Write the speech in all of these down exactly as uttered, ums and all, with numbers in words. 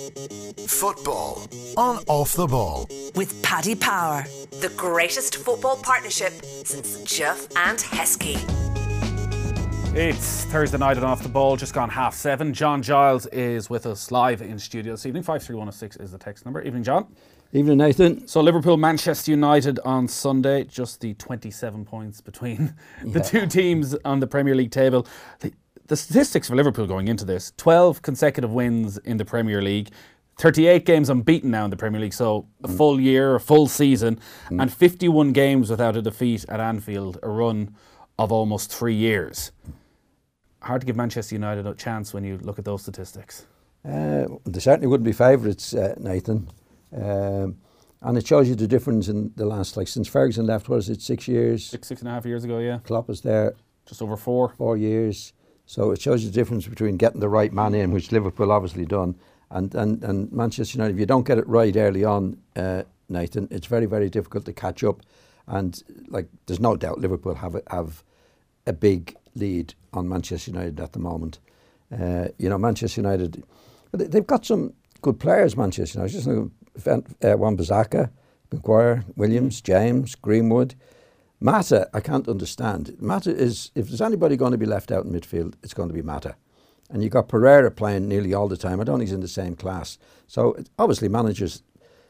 Football on Off the Ball. With Paddy Power, the greatest football partnership since Duff and Heskey. It's Thursday night and Off the Ball, just gone half seven. John Giles is with us live in studio this evening. five three one oh six is the text number. Evening, John. Evening, Nathan. So Liverpool, Manchester United on Sunday, just the twenty-seven points between yeah. the two teams on the Premier League table. The, the statistics for Liverpool going into this, twelve consecutive wins in the Premier League, thirty-eight games unbeaten now in the Premier League, so a mm. full year, a full season, mm. and fifty-one games without a defeat at Anfield, a run of almost three years. Hard to give Manchester United a chance when you look at those statistics. Uh, they certainly wouldn't be favourites, uh, Nathan. Um, and it shows you the difference in the last, like since Ferguson left, what is it, six years? Six, six and a half years ago, yeah. Klopp was there. Just over four. Four years. So it shows you the difference between getting the right man in, which Liverpool obviously done, and, and, and Manchester United. If you don't get it right early on, uh, Nathan, it's very, very difficult to catch up. And like, there's no doubt Liverpool have a, have a big lead on Manchester United at the moment. Uh, you know, Manchester United, they've got some good players, Manchester United. Just uh, Wan-Bissaka, Maguire, Williams, James, Greenwood. Mata, I can't understand. Mata is, if there's anybody going to be left out in midfield, it's going to be Mata. And you've got Pereira playing nearly all the time. I don't think he's in the same class. So obviously managers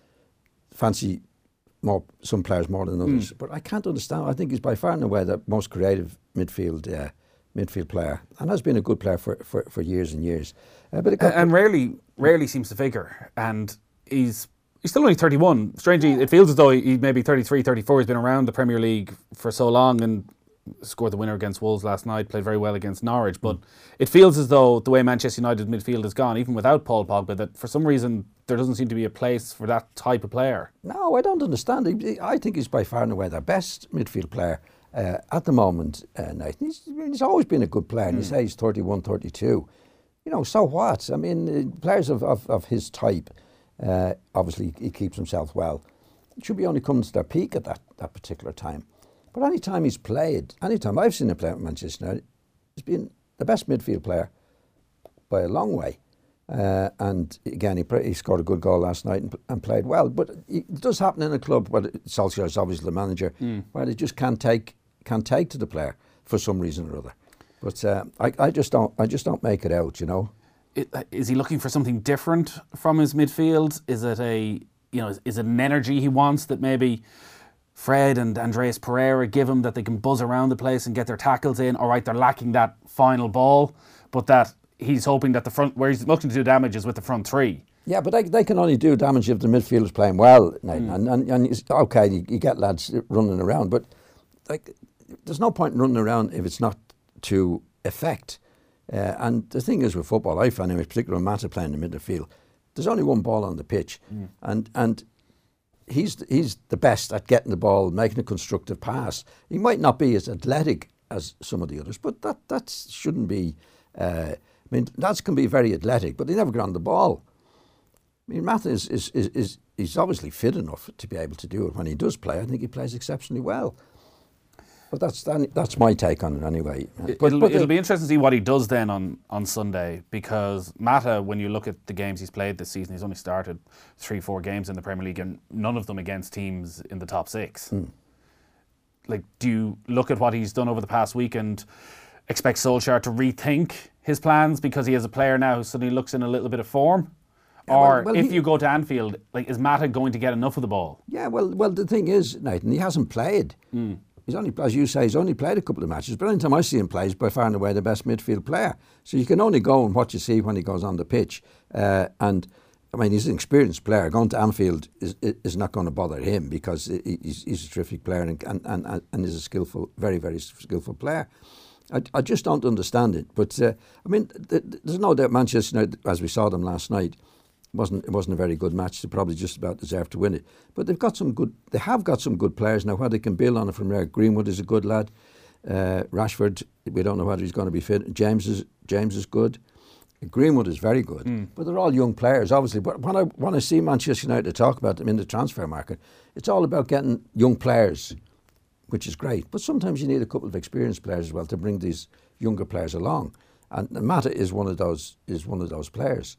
fancy more some players more than others. Mm. But I can't understand. I think he's by far and away the most creative midfield uh, midfield player, and has been a good player for, for, for years and years. Uh, but it got, and rarely rarely seems to figure. And he's he's still only thirty-one. Strangely, it feels as though he maybe thirty-three, thirty-four. He's been around the Premier League for so long and scored the winner against Wolves last night, played very well against Norwich. But mm. it feels as though the way Manchester United midfield has gone, even without Paul Pogba, that for some reason there doesn't seem to be a place for that type of player. No, I don't understand. I think he's by far and away their best midfield player. Uh, at the moment, uh, Nathan, he's, he's always been a good player, and mm. you say he's thirty-one, thirty-two. You know, so what? I mean, uh, players of, of, of his type, uh, obviously he keeps himself well. It should be only coming to their peak at that, that particular time. But any time he's played, any time I've seen him play at Manchester United, he's been the best midfield player by a long way. Uh, and again, he, he scored a good goal last night and, and played well. But it does happen in a club, where Solskjaer is obviously the manager, mm. where they just can't take can't take to the player for some reason or other. But uh, I, I just don't I just don't make it out, you know. It, is he looking for something different from his midfield? Is it a you know is, is it an energy he wants that maybe Fred and Andreas Pereira give him, that they can buzz around the place and get their tackles in? All right, they're lacking that final ball, but that he's hoping that the front, where he's looking to do damage, is with the front three. Yeah, but they, they can only do damage if the midfielder's playing well, mm. and and, and it's, okay, you, you get lads running around, but like, there's no point in running around if it's not to effect. Uh, and the thing is with football, I find, in particular when Mata playing in the midfield, there's only one ball on the pitch, mm. and and he's he's the best at getting the ball, making a constructive pass. He might not be as athletic as some of the others, but that that shouldn't be. Uh, I mean, lads can be very athletic, but they never get on the ball. I mean, Mata is is, is is he's obviously fit enough to be able to do it when he does play. I think he plays exceptionally well. But that's that's my take on it anyway. It, but, it'll but it'll be interesting to see what he does then on, on Sunday, because Mata, when you look at the games he's played this season, he's only started three, four games in the Premier League, and none of them against teams in the top six. Mm. Like, do you look at what he's done over the past week and expect Solskjaer to rethink his plans because he has a player now who suddenly looks in a little bit of form? Yeah, or well, well, if he, you go to Anfield, like, is Mata going to get enough of the ball? Yeah, well, well, the thing is, Nathan, he hasn't played. Mm. He's only, as you say, he's only played a couple of matches. But any time I see him play, he's by far and away the best midfield player. So you can only go on what you see when he goes on the pitch. Uh, and I mean, he's an experienced player. Going to Anfield is is not going to bother him, because he's, he's a terrific player and and and, and is a skillful, very very skillful player. I, I just don't understand it. But uh, I mean, th- there's no doubt Manchester United, as we saw them last night, wasn't it wasn't a very good match. They probably just about deserved to win it. But they've got some good. They have got some good players now. Where they can build on it from there. Greenwood is a good lad. Uh, Rashford, we don't know whether he's going to be fit. James is James is good. Greenwood is very good. Mm. But they're all young players, obviously. But when I when I see Manchester United talk about them in the transfer market, it's all about getting young players, which is great. But sometimes you need a couple of experienced players as well to bring these younger players along. And Mata is one of those is one of those players.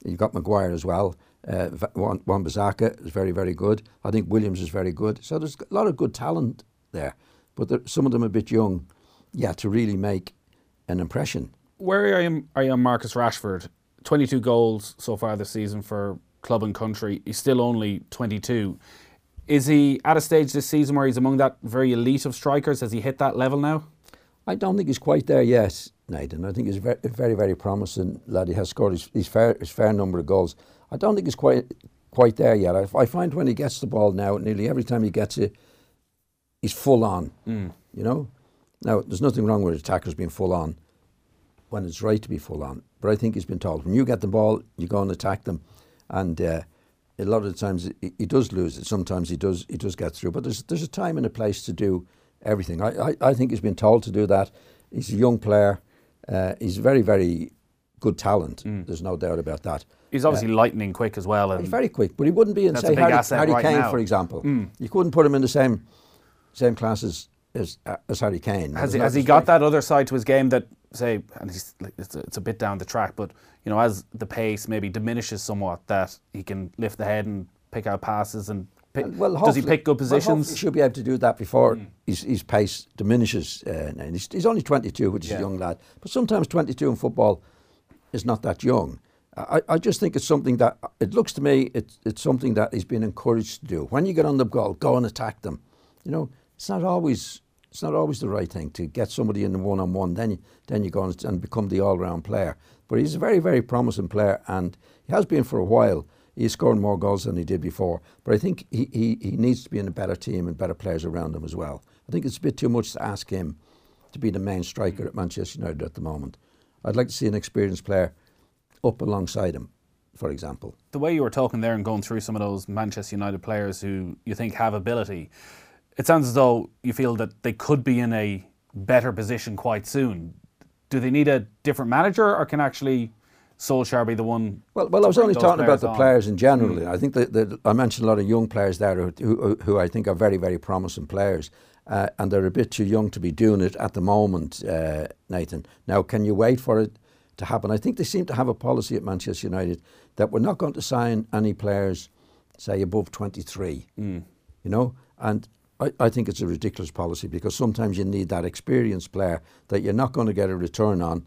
You've got Maguire as well. Uh, Wan Bissaka is very, very good. I think Williams is very good. So there's a lot of good talent there. But some of them are a bit young, yeah, to really make an impression. Where are you, are you on Marcus Rashford? twenty-two goals so far this season for club and country. He's still only twenty-two. Is he at a stage this season where he's among that very elite of strikers? Has he hit that level now? I don't think he's quite there yet, Nathan. I think he's a very, very, very promising lad. He has scored his, his, fair, his fair number of goals. I don't think he's quite quite there yet. I, I find when he gets the ball now, nearly every time he gets it, he's full on, mm. you know. Now, there's nothing wrong with attackers being full on when it's right to be full on. But I think he's been told, when you get the ball, you go and attack them. And uh, a lot of the times he, he does lose it. Sometimes he does he does get through. But there's there's a time and a place to do everything. I, I, I think he's been told to do that. He's a young player. Uh, he's very, very good talent. Mm. There's no doubt about that. He's obviously uh, lightning quick as well. And he's very quick, but he wouldn't be in, say, Harry, Harry right Kane, now. for example. Mm. You couldn't put him in the same same class as, as, uh, as Harry Kane. Has he, has he got that other side to his game that, say, and he's, like, it's, a, it's a bit down the track, but you know, as the pace maybe diminishes somewhat, that he can lift the head and pick out passes and pick, well, does he pick good positions? Well, he should be able to do that before mm. his, his pace diminishes. Uh, and he's, he's only twenty-two, which yeah. is a young lad. But sometimes twenty-two in football is not that young. I, I just think it's something that, it looks to me, it's, it's something that he's been encouraged to do. When you get on the goal, go and attack them. You know, it's not always it's not always the right thing to get somebody in the one-on-one, then you, then you go and, and become the all-round player. But he's a very, very promising player, and he has been for a while. He's scored more goals than he did before. But I think he, he, he needs to be in a better team and better players around him as well. I think it's a bit too much to ask him to be the main striker at Manchester United at the moment. I'd like to see an experienced player up alongside him, for example. The way you were talking there and going through some of those Manchester United players who you think have ability, it sounds as though you feel that they could be in a better position quite soon. Do they need a different manager, or can actually Solskjaer be the one? Well, well, I was only talking about the on? players in general. Mm. I think that, that I mentioned a lot of young players there who, who, who I think are very, very promising players. Uh, and they're a bit too young to be doing it at the moment, uh, Nathan. Now, can you wait for it to happen? I think they seem to have a policy at Manchester United that we're not going to sign any players, say, above twenty-three, mm. you know, and I, I think it's a ridiculous policy, because sometimes you need that experienced player that you're not going to get a return on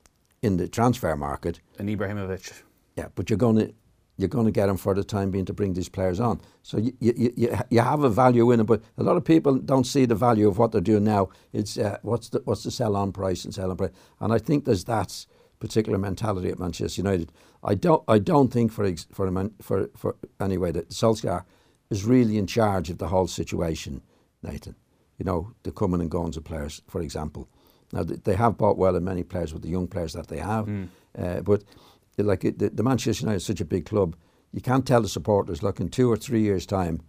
in the transfer market. And Ibrahimovic. Yeah, but you're going to you're going to get them for the time being to bring these players on. So you you, you, you have a value in it, but a lot of people don't see the value of what they're doing now. It's uh, what's the what's the sell on price and sell on price, and I think there's that particular mentality at Manchester United. I don't I don't think for for a man, for for anyway that Solskjaer is really in charge of the whole situation, Nathan. You know, the coming and goings of players, for example. Now they have bought well in many players with the young players that they have, mm. uh, but like it, the, the Manchester United is such a big club, you can't tell the supporters, look, in two or three years' time,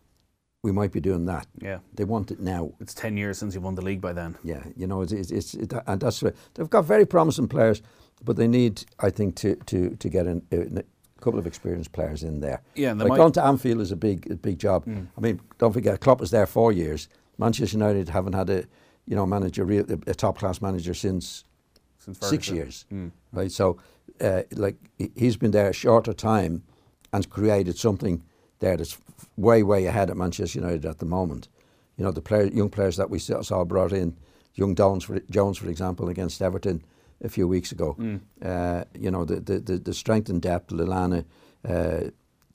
we might be doing that. Yeah, they want it now. It's ten years since you won the league by then. Yeah, you know, it's, it's, it's it, and that's right. They've got very promising players, but they need, I think, to to to get in, uh, a couple of experienced players in there. Yeah, and like might... going to Anfield is a big a big job. Mm. I mean, don't forget, Klopp was there four years. Manchester United haven't had a you know manager, real a top class manager since, since six years, mm. right? So, uh, like he's been there a shorter time, and created something there that's way way ahead at Manchester United at the moment. You know, the player, young players that we saw brought in, young Jones, for, Jones for example, against Everton a few weeks ago. Mm. Uh, you know, the, the, the, the strength and depth, Lallana, uh,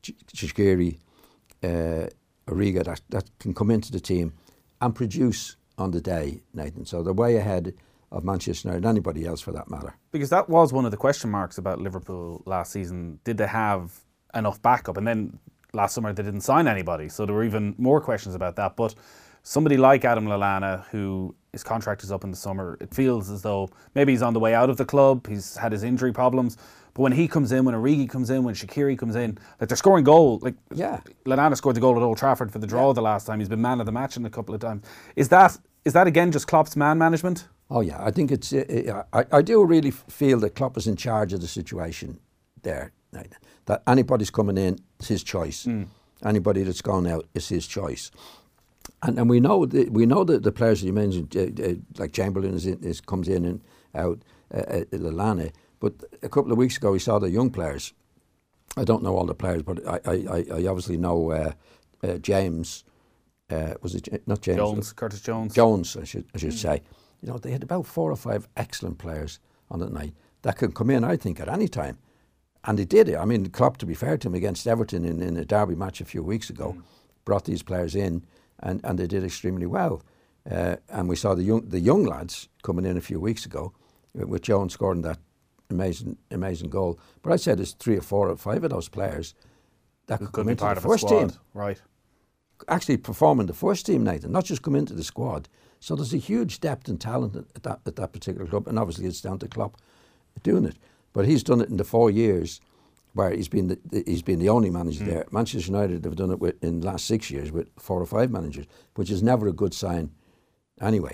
Shaqiri, uh, Origa, that, that can come into the team and produce on the day, Nathan. So they're way ahead of Manchester United, anybody else for that matter. Because that was one of the question marks about Liverpool last season. Did they have enough backup? And then last summer they didn't sign anybody, so there were even more questions about that. But somebody like Adam Lallana, who his contract is up in the summer, it feels as though maybe he's on the way out of the club, he's had his injury problems, but when he comes in, when Origi comes in, when Shaqiri comes in, like they're scoring goals. Like yeah. Lallana scored the goal at Old Trafford for the draw yeah. the last time. He's been man of the match in a couple of times. Is that is that again just Klopp's man management? Oh yeah, I think it's. Uh, I, I do really feel that Klopp is in charge of the situation there. That anybody's coming in, it's his choice. Mm. Anybody that's gone out is his choice. And and we know the, we know that the players that you mentioned, uh, uh, like Chamberlain is, in, is comes in and out, uh, uh, Lallana. But a couple of weeks ago, we saw the young players I don't know all the players, but I, I, I obviously know uh, uh, James. Uh, was it J- not James? Jones, Curtis Jones. Jones, I should I should mm. say. You know, they had about four or five excellent players on that night that could come in, I think, at any time. And they did it. I mean, Klopp, to be fair to him, against Everton in, in a derby match a few weeks ago, mm. brought these players in, and, and they did extremely well. Uh, and we saw the young the young lads coming in a few weeks ago, with Jones scoring that amazing amazing goal. But I said there's three or four or five of those players that could, could come into the first team. Right. Actually perform in the first team, Nathan, not just come into the squad. So there's a huge depth and talent at that, at that particular club, and obviously it's down to Klopp doing it. But he's done it in the four years where he's been the, the, he's been the only manager mm. there. Manchester United have done it with, in the last six years with four or five managers, which is never a good sign anyway.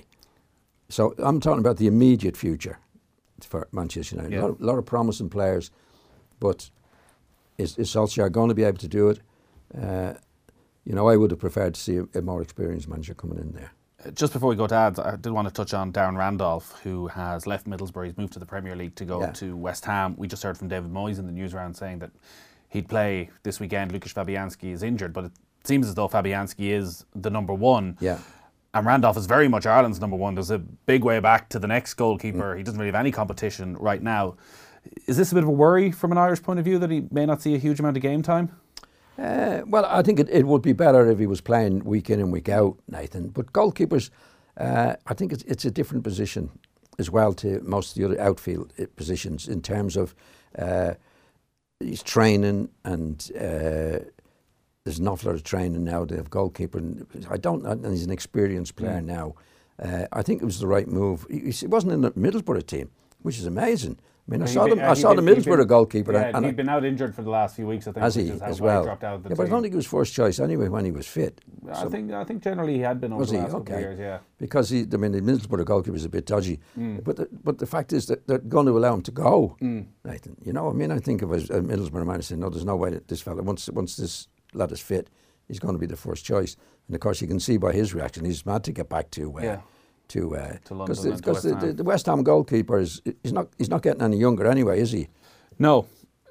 So I'm talking about the immediate future for Manchester United. Yeah. A, lot of, a lot of promising players, but is, is Solskjaer going to be able to do it? Uh, you know, I would have preferred to see a, a more experienced manager coming in there. Just before we go to ads, I did want to touch on Darren Randolph, who has left Middlesbrough. He's moved to the Premier League to go yeah. to West Ham. We just heard from David Moyes in the news round saying that he'd play this weekend. Lukasz Fabianski is injured, but it seems as though Fabianski is the number one. Yeah. And Randolph is very much Ireland's number one. There's a big way back to the next goalkeeper. Mm. He doesn't really have any competition right now. Is this a bit of a worry from an Irish point of view that he may not see a huge amount of game time? Uh, well, I think it, it would be better if he was playing week in and week out, Nathan. But goalkeepers, uh, I think it's, it's a different position as well to most of the other outfield positions in terms of uh, he's training, and uh, there's an awful lot of training now. They have goalkeeper, and I don't, and he's an experienced player mm. now. Uh, I think it was the right move. He, he wasn't in the Middlesbrough team, which is amazing. I mean, I saw been, them. uh, I saw been, the Middlesbrough been, goalkeeper. Yeah, and he'd I, been out injured for the last few weeks, I think. As he, which is how as why well. he dropped out of the yeah, team. but I don't think he was first choice anyway when he was fit. I so think I think generally he had been over was the he? last Okay. couple of years, yeah. Because he, I mean, the Middlesbrough goalkeeper is a bit dodgy. Mm. But the, but the fact is that they're going to allow him to go. Mm. Nathan, you know, I mean, I think of a, a Middlesbrough man saying, no, there's no way that this fella, once once this lad is fit, he's going to be the first choice. And of course, you can see by his reaction, he's mad to get back to. Uh, yeah. To, uh, to London, the, and to West the, Ham. the, the West Ham goalkeeper is he's not he's not getting any younger anyway, is he? No,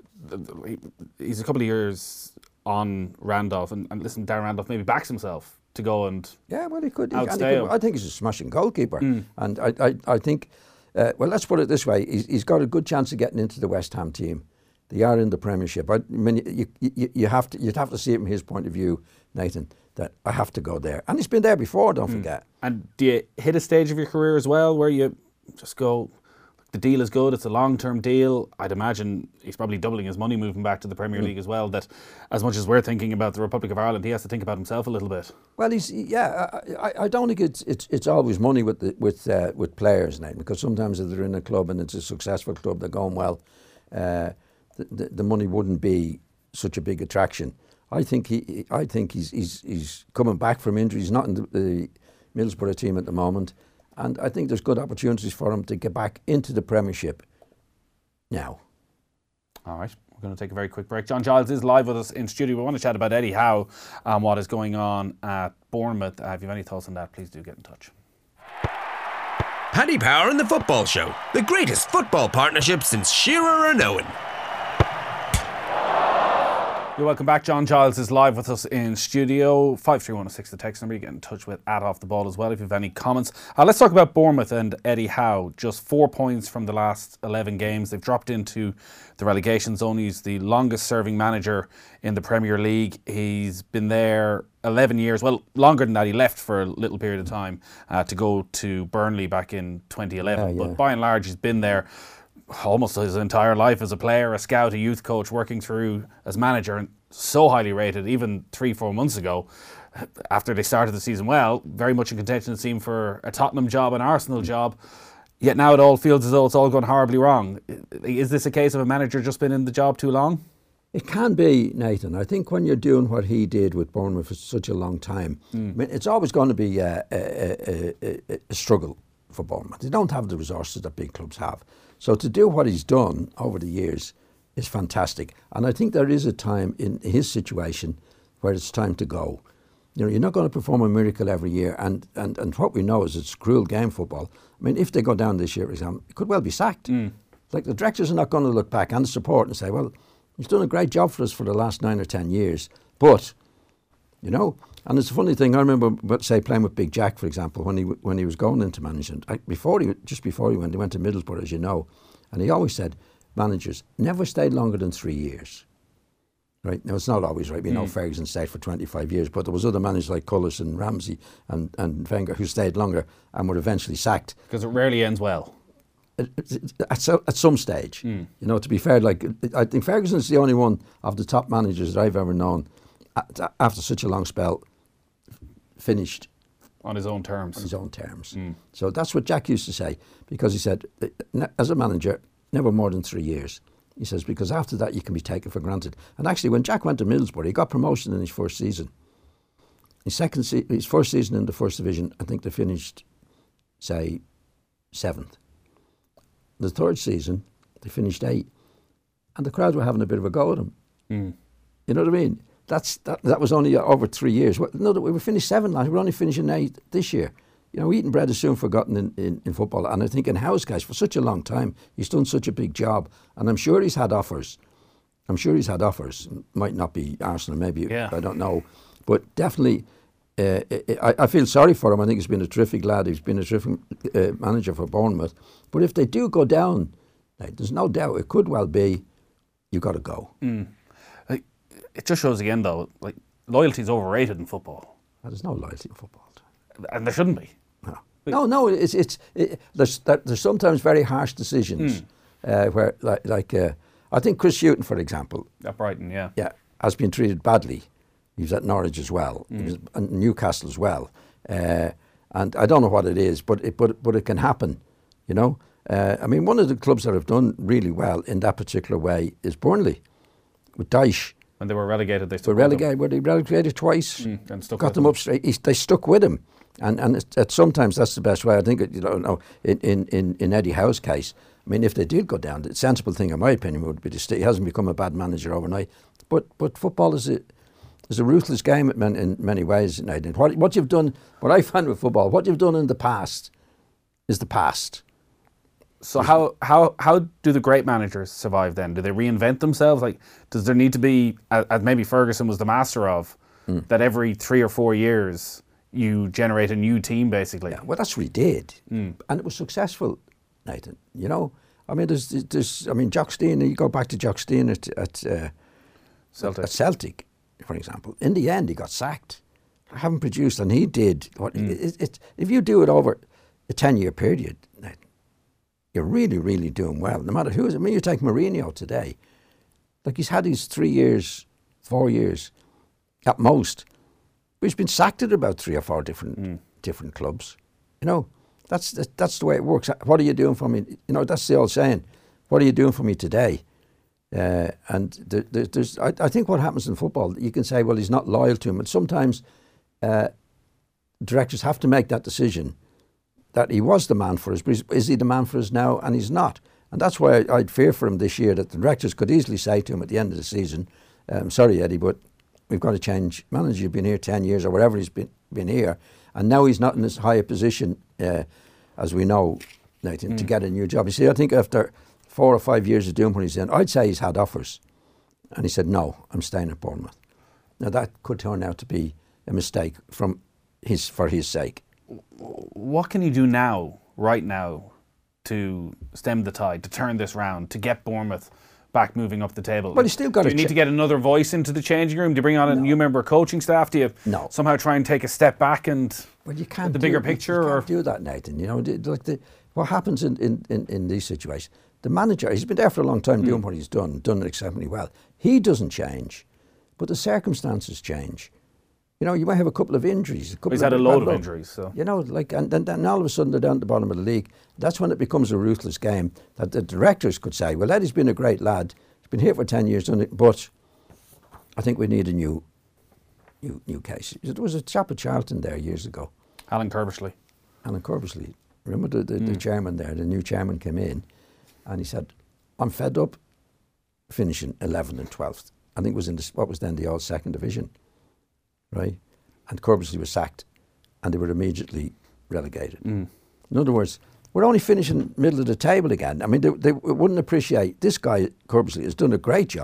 he's a couple of years on Randolph, and, and listen, Darren Randolph maybe backs himself to go and yeah, well, he could. He, outstay he could him. I think he's a smashing goalkeeper, Mm. and I I, I think uh, well, let's put it this way: he's, he's got a good chance of getting into the West Ham team. They are in the Premiership. I mean, you, you, you have to you'd have to see it from his point of view, Nathan. That I have to go there, and he's been there before. Don't mm. forget. And do you hit a stage of your career as well where you just go, the deal is good, it's a long-term deal? I'd imagine he's probably doubling his money moving back to the Premier mm. League as well. That as much as we're thinking about the Republic of Ireland, he has to think about himself a little bit. Well, he's yeah. I, I don't think it's it's it's always money with the, with uh, with players, Nathan, because sometimes if they're in a club and it's a successful club, they're going well. Uh, the, the the money wouldn't be such a big attraction. I think he. I think he's he's he's coming back from injury. He's not in the, the Middlesbrough team at the moment, and I think there's good opportunities for him to get back into the Premiership now. All right, we're going to take a very quick break. John Giles is live with us in studio. We want to chat about Eddie Howe and what is going on at Bournemouth. Uh, if you have any thoughts on that, please do get in touch. Paddy Power and the Football Show, the greatest football partnership since Shearer and Owen. You're welcome back. John Giles is live with us in studio. five three one oh six the text number. You get in touch with at Off the Ball as well if you have any comments. Uh, let's talk about Bournemouth and Eddie Howe. Just four points from the last eleven games. They've dropped into the relegation zone. He's the longest serving manager in the Premier League. He's been there eleven years. Well, longer than that. He left for a little period of time uh, to go to Burnley back in twenty eleven. Yeah, yeah. But by and large, he's been there almost his entire life as a player, a scout, a youth coach, working through as manager, and so highly rated. Even three, four months ago, after they started the season well, very much in contention it seemed for a Tottenham job, an Arsenal job. Yet now it all feels as though it's all gone horribly wrong. Is this a case of a manager just been in the job too long? It can be, Nathan. I think when you're doing what he did with Bournemouth for such a long time, mm. I mean, it's always going to be a, a, a, a struggle for Bournemouth. They don't have the resources that big clubs have. So to do what he's done over the years is fantastic. And I think there is a time in his situation where it's time to go. You know, you're not going to perform a miracle every year. And, and, and what we know is it's cruel game football. I mean, if they go down this year, for example, it could well be sacked. Mm. Like the directors are not going to look back and the support and say, well, He's done a great job for us for the last nine or ten years. But, you know, and it's a funny thing. I remember, but say, playing with Big Jack, for example, when he when he was going into management. I, before he just before he went, he went to Middlesbrough, as you know, and he always said, managers never stayed longer than three years. Right now, it's not always right. We know mm. Ferguson stayed for twenty-five years, but there was other managers like Cullis and Ramsey and and Wenger who stayed longer and were eventually sacked. Because it rarely ends well. At, so, at some stage, mm. you know, to be fair, like I think Ferguson's the only one of the top managers that I've ever known after such a long spell finished on his own terms. On his own terms. Mm. So that's what Jack used to say, because he said, as a manager, never more than three years. He says, because after that you can be taken for granted. And actually, when Jack went to Middlesbrough, he got promotion in his first season. His second, se- his first season in the first division, I think they finished, say, seventh. The third season, they finished eighth, and the crowd were having a bit of a go at him. Mm. You know what I mean? That's that. That was only over three years. Well, no, we were finished seventh last. We're only finishing eighth this year. You know, eating bread is soon forgotten in, in, in football. And I think in Howe's case, for such a long time, he's done such a big job, and I'm sure he's had offers. I'm sure he's had offers. Might not be Arsenal, maybe yeah. I don't know, but definitely. Uh, I, I feel sorry for him. I think he's been a terrific lad. He's been a terrific uh, manager for Bournemouth. But if they do go down, like, there's no doubt it could well be you've got to go. Mm. Like, it just shows again, though, like loyalty is overrated in football. Well, there's no loyalty in football, and there shouldn't be. No, no, no. It's it's it, there's there's sometimes very harsh decisions mm. uh, where like like uh, I think Chris Hughton, for example, at Brighton, yeah, yeah, has been treated badly. He was at Norwich as well, mm. he was at Newcastle as well, uh, and I don't know what it is, but it, but but it can happen, you know. Uh, I mean, one of the clubs that have done really well in that particular way is Burnley, with Dyche. When they were relegated, they stuck were with relegated. Them. Were they relegated twice? Mm, and stuck got with them them up straight. He, they stuck with him, and and it's, it's sometimes that's the best way. I think you know, no, in, in in in Eddie Howe's case, I mean, if they did go down, the sensible thing, in my opinion, would be to stay. He hasn't become a bad manager overnight, but but football is a It's a ruthless game in many ways. What, what you've done, what I find with football, what you've done in the past is the past. So how how how do the great managers survive then? Do they reinvent themselves? Like, does there need to be, as maybe Ferguson was the master of, mm. that every three or four years you generate a new team, basically? Yeah, well, that's what he did, mm. and it was successful, Nathan. You know, I mean, there's, there's I mean, Jock Stein. You go back to Jock Stein at at, uh, Celtic. at Celtic. For example, in the end, he got sacked. I haven't produced, and he did. What mm. it, it, if you do it over a ten-year period, you're really, really doing well. No matter who. I mean, you take Mourinho today. Like he's had these three years, four years, at most. But he's been sacked at about three or four different mm. different clubs. You know, that's that's the way it works. What are you doing for me? You know, that's the old saying. What are you doing for me today? Uh, and there, there, there's, I, I think what happens in football, you can say, well, he's not loyal to him. And sometimes uh, directors have to make that decision that he was the man for us, but is he the man for us now? And he's not. And that's why I, I'd fear for him this year, that the directors could easily say to him at the end of the season, um, sorry, Eddie, but we've got to change manager. You've been here ten years or whatever he's been, been here. And now he's not in as high a position, uh, as we know, Nathan, mm. to get a new job. You see, I think after four or five years of doing what he's doing, I'd say he's had offers. And he said, no, I'm staying at Bournemouth. Now that could turn out to be a mistake from his for his sake. What can you do now, right now, to stem the tide, to turn this round, to get Bournemouth back moving up the table? Well, he's still got do to you need ch- to get another voice into the changing room? Do you bring on a no. new member of coaching staff? Do you no. somehow try and take a step back and well, you can't the do, bigger picture? You or can't do that, Nathan. You know, like the, what happens in, in, in, in these situations, the manager, he's been there for a long time doing mm. what he's done, done it exceptionally well. He doesn't change, but the circumstances change. You know, you might have a couple of injuries. A couple he's of had a load of luck. injuries. So You know, like, and then, then all of a sudden they're down at the bottom of the league. That's when it becomes a ruthless game that the directors could say, well, Eddie's been a great lad. He's been here for ten years, done it, but I think we need a new new, new case. There was a chap at Charlton there years ago. Alan Curbishley. Alan Curbishley. Remember the, the, mm. the chairman there, the new chairman came in and he said, I'm fed up finishing eleventh and twelfth. I think it was in the, what was then the old second division, right? And Curbishley was sacked and they were immediately relegated. Mm. In other words, we're only finishing middle of the table again. I mean, they, they wouldn't appreciate, this guy, Curbishley, has done a great job,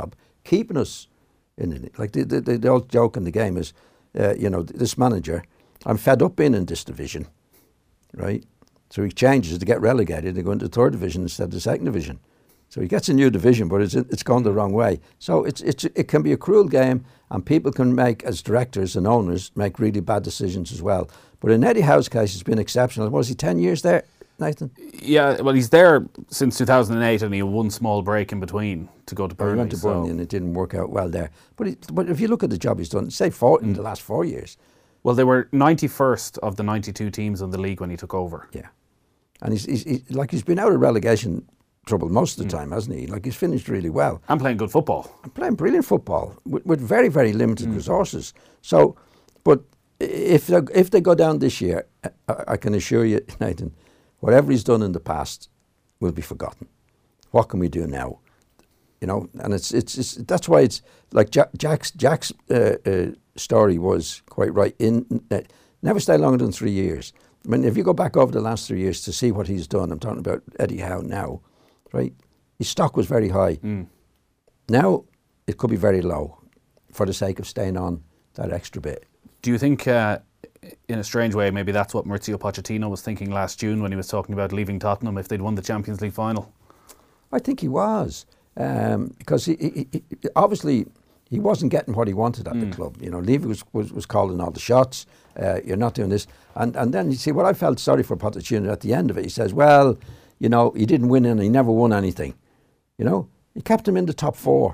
keeping us in it. Like the, the, the old joke in the game is, uh, you know, this manager, I'm fed up being in this division, right? So he changes to get relegated and go into the third division instead of the second division. So he gets a new division, but it's it's gone the wrong way. So it's it's it can be a cruel game, and people can make, as directors and owners, make really bad decisions as well. But in Eddie Howe's case, it's been exceptional. Was he ten years there, Nathan? Yeah, well, he's there since two thousand eight, and he had one small break in between to go to Burnley. He went to so. Burnley, and it didn't work out well there. But he, but if you look at the job he's done, say four in the last four years. Well, they were ninety-first of the ninety-two teams in the league when he took over. Yeah, and he's, he's, he's like he's been out of relegation trouble most of the mm. time, hasn't he? Like he's finished really well. And playing good football. And playing brilliant football with, with very, very limited mm. resources. So, but if they, if they go down this year, I, I can assure you, Nathan, whatever he's done in the past will be forgotten. What can we do now? You know, and it's it's, it's that's why it's like Jack, Jack's Jack's uh, uh, story was quite right. In uh, never stay longer than three years. I mean, if you go back over the last three years to see what he's done, I'm talking about Eddie Howe now. Right, his stock was very high. Mm. Now it could be very low, for the sake of staying on that extra bit. Do you think, uh, in a strange way, maybe that's what Maurizio Pochettino was thinking last June when he was talking about leaving Tottenham if they'd won the Champions League final? I think he was, um, because he, he, he obviously he wasn't getting what he wanted at mm. the club. You know, Levy was, was was calling all the shots. Uh, you're not doing this, and and then you see what I felt sorry for Pochettino at the end of it. He says, well, you know, he didn't win and he never won anything. You know, he kept him in the top four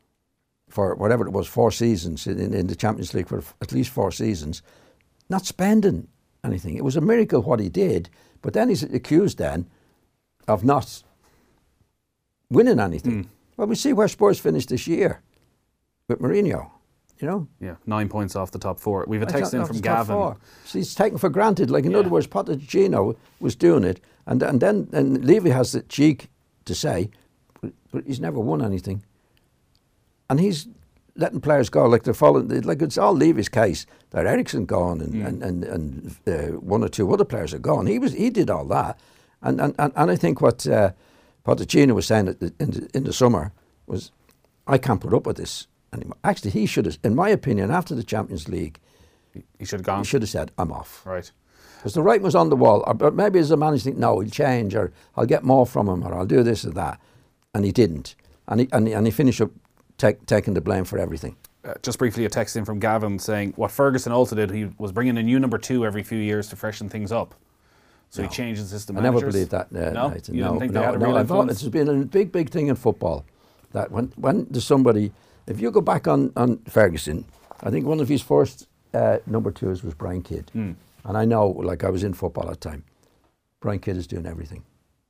for whatever it was, four seasons in, in the Champions League for at least four seasons, not spending anything. It was a miracle what he did, but then he's accused then of not winning anything. Mm. Well, we see where Spurs finished this year with Mourinho, you know. Yeah, nine points off the top four. We've a text in from Gavin. So he's taken for granted. Like, in yeah. other words, Pochettino was doing it, and and then and Levy has the cheek to say, but he's never won anything. And he's letting players go, like they're falling, like it's all Levy's case. That Eriksen gone and, mm. and, and, and uh, one or two other players are gone. He was he did all that. And and, and, and I think what uh, Pochettino was saying in the, in the summer was, I can't put up with this anymore. Actually, he should have, in my opinion, after the Champions League, he should have gone. He should have said, I'm off. Right. Because the writing was on the wall. Or, but maybe as a manager, think, no, he'll change, or I'll get more from him, or I'll do this or that. And he didn't. And he, and he, and he finished up take, taking the blame for everything. Uh, just briefly, a text in from Gavin saying what Ferguson also did, he was bringing a new number two every few years to freshen things up. So no. he changed the system. I managers. never believed that. Uh, no, Nathan. you no, didn't think no, they had a no, real I've influence? It's been a big, big thing in football that when when there's somebody, if you go back on, on Ferguson, I think one of his first uh, number twos was Brian Kidd. Mm. And I know, like I was in football at the time, Brian Kidd is doing everything.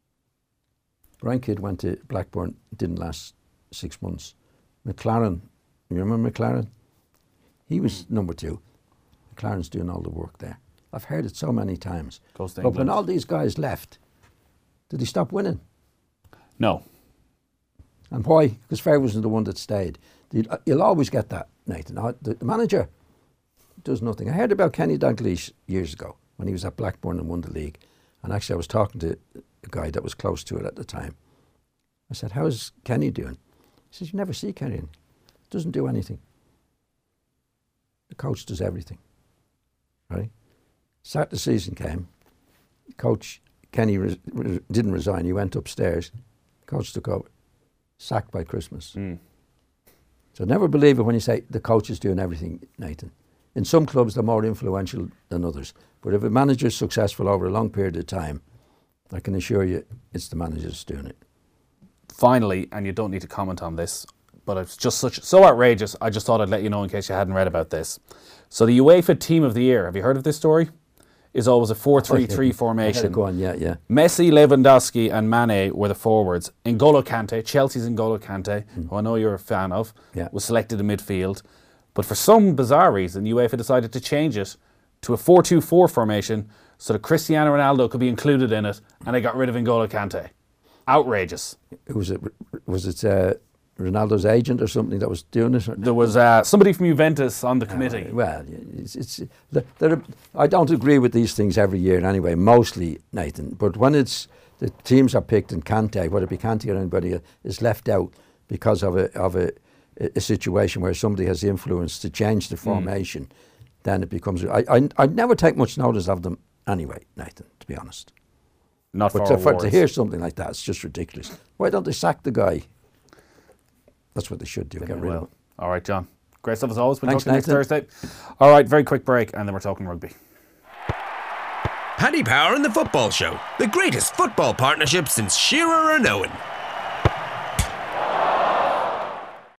Brian Kidd went to Blackburn, didn't last six months. McLaren, you remember McLaren? He was mm. number two. McLaren's doing all the work there. I've heard it so many times. Goes to but England. when all these guys left, did he stop winning? No. And why? Because Ferguson was the one that stayed. You'll always get that, Nathan. The manager does nothing. I heard about Kenny Dalglish years ago when he was at Blackburn and won the league. And actually I was talking to a guy that was close to it at the time. I said, how's Kenny doing? He says, you never see Kenny. Doesn't do anything. The coach does everything. Right? Start the season came. Coach Kenny re- re- didn't resign. He went upstairs. Coach took over. Sacked by Christmas. Mm. So never believe it when you say the coach is doing everything, Nathan. In some clubs, they're more influential than others. But if a manager is successful over a long period of time, I can assure you it's the manager that's doing it. Finally, and you don't need to comment on this, but it's just such so outrageous, I just thought I'd let you know in case you hadn't read about this. So the UEFA Team of the Year, have you heard of this story? Is always a four three three formation. Go on, yeah, yeah. Messi, Lewandowski and Mane were the forwards. N'Golo Kante, Chelsea's N'Golo Kante, mm. who I know you're a fan of, yeah. was selected in midfield. But for some bizarre reason, UEFA decided to change it to a four two four formation so that Cristiano Ronaldo could be included in it, and they got rid of N'Golo Kante. Outrageous. Was it, was it uh, Ronaldo's agent or something that was doing it? There was uh, somebody from Juventus on the committee. Uh, well, it's, it's there are, I don't agree with these things every year anyway, mostly, Nathan. But when it's the teams are picked and Kante, whether it be Kante or anybody, is left out because of a of a a, a situation where somebody has the influence to change the formation, mm. then it becomes. I, I I'd never take much notice of them anyway, Nathan. To be honest, not but for to, for, awards. to hear something like that, it's just ridiculous. Why don't they sack the guy? That's what they should do. They Get may rid well. of him. All right, John. Great stuff as always. We'll Thanks, talk to you next Nathan. Thursday. All right, very quick break, and then we're talking rugby. Paddy Power and the Football Show, the greatest football partnership since Shearer and Owen.